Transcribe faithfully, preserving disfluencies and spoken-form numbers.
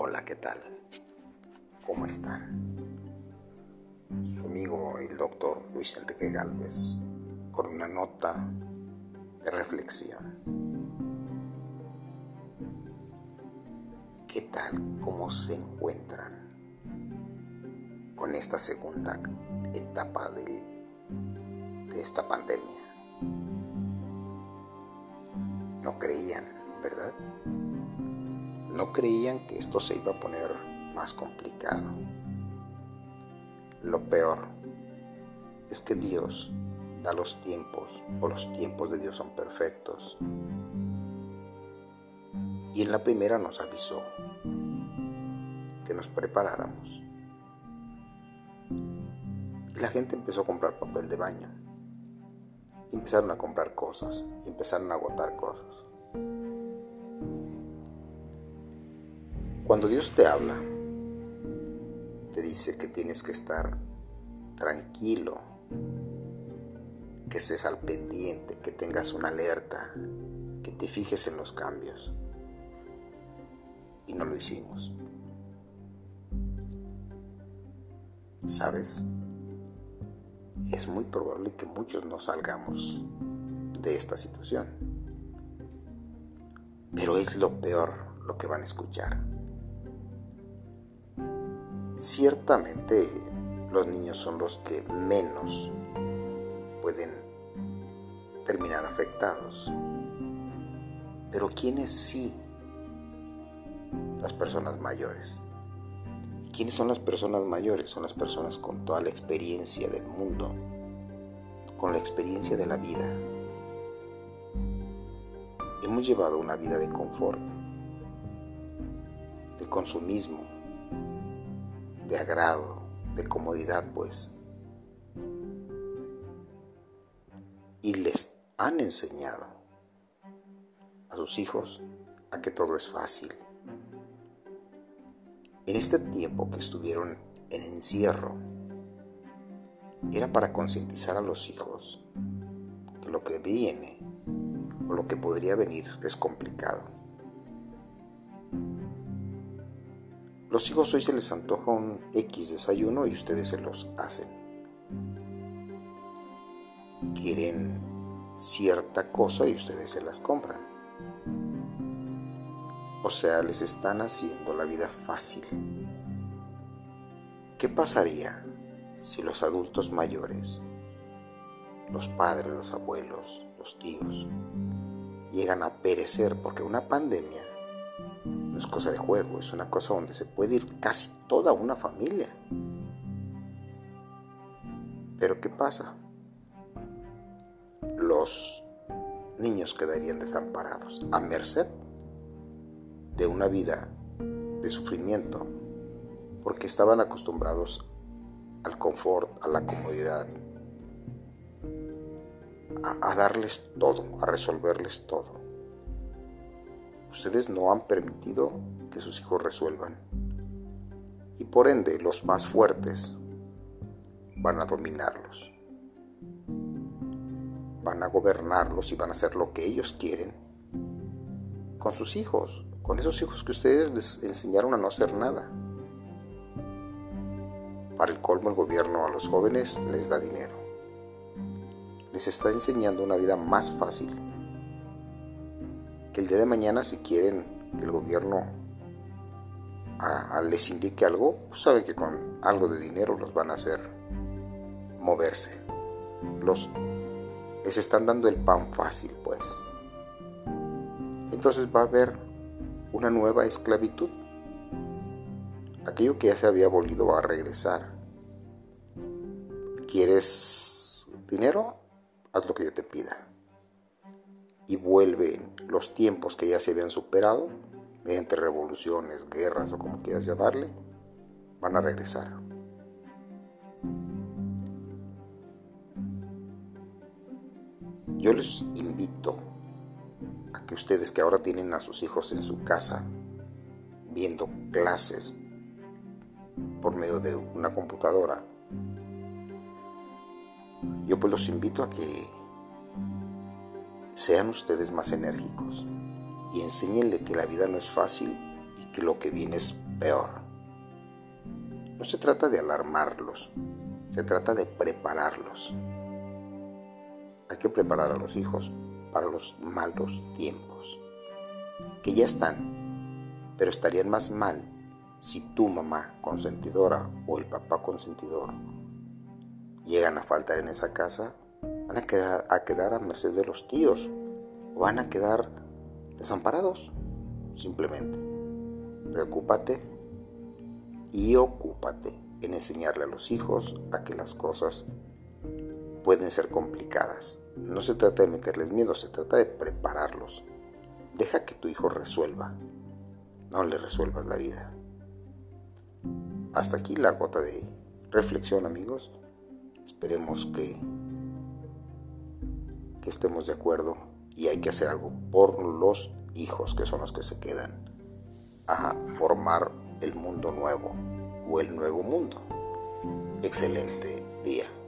Hola, ¿qué tal? ¿Cómo están? Su amigo el doctor Luis Enrique Gálvez con una nota de reflexión. ¿Qué tal? ¿Cómo se encuentran con esta segunda etapa de, de esta pandemia? No creían, ¿verdad? No creían que esto se iba a poner más complicado. Lo peor es que Dios da los tiempos, o los tiempos de Dios son perfectos. Y en la primera nos avisó que nos preparáramos. Y la gente empezó a comprar papel de baño. Y empezaron a comprar cosas, y empezaron a agotar cosas. Cuando Dios te habla, te dice que tienes que estar tranquilo, que estés al pendiente, que tengas una alerta, que te fijes en los cambios. Y no lo hicimos. ¿Sabes? Es muy probable que muchos no salgamos de esta situación. Pero es lo peor lo que van a escuchar. Ciertamente los niños son los que menos pueden terminar afectados. Pero ¿quiénes sí? Las personas mayores. ¿Quiénes son las personas mayores? Son las personas con toda la experiencia del mundo, con la experiencia de la vida. Hemos llevado una vida de confort, de consumismo, de agrado, de comodidad, pues. Y les han enseñado a sus hijos a que todo es fácil. En este tiempo que estuvieron en encierro, era para concientizar a los hijos que lo que viene o lo que podría venir es complicado. Los hijos hoy se les antoja un X desayuno y ustedes se los hacen. Quieren cierta cosa y ustedes se las compran. O sea, les están haciendo la vida fácil. ¿Qué pasaría si los adultos mayores, los padres, los abuelos, los tíos, llegan a perecer? Porque una pandemia no es cosa de juego, es una cosa donde se puede ir casi toda una familia. Pero ¿qué pasa? Los niños quedarían desamparados, a merced de una vida de sufrimiento, porque estaban acostumbrados al confort, a la comodidad, a, a darles todo, a resolverles todo. Ustedes no han permitido que sus hijos resuelvan, y por ende los más fuertes van a dominarlos, van a gobernarlos y van a hacer lo que ellos quieren con sus hijos, con esos hijos que ustedes les enseñaron a no hacer nada. Para el colmo, el gobierno a los jóvenes les da dinero. Les está enseñando una vida más fácil. Que el día de mañana, si quieren que el gobierno a, a les indique algo, pues saben que con algo de dinero los van a hacer moverse. Los, les están dando el pan fácil, pues. Entonces va a haber una nueva esclavitud. Aquello que ya se había volvido a regresar. ¿Quieres dinero? Haz lo que yo te pida. Y vuelven los tiempos que ya se habían superado, mediante revoluciones, guerras o como quieras llamarle, van a regresar. Yo les invito a que ustedes, que ahora tienen a sus hijos en su casa viendo clases por medio de una computadora, yo pues los invito a que sean ustedes más enérgicos y enséñenle que la vida no es fácil y que lo que viene es peor. No se trata de alarmarlos, se trata de prepararlos. Hay que preparar a los hijos para los malos tiempos, que ya están, pero estarían más mal si tu mamá consentidora o el papá consentidor llegan a faltar en esa casa. Van a quedar a, quedar a merced de los tíos, o van a quedar desamparados. Simplemente preocúpate y ocúpate en enseñarle a los hijos a que las cosas pueden ser complicadas. No se trata de meterles miedo, se trata de prepararlos. Deja que tu hijo resuelva, no le resuelvas la vida. Hasta aquí la gota de reflexión, amigos. Esperemos que, que estemos de acuerdo, y hay que hacer algo por los hijos, que son los que se quedan a formar el mundo nuevo o el nuevo mundo. Excelente día.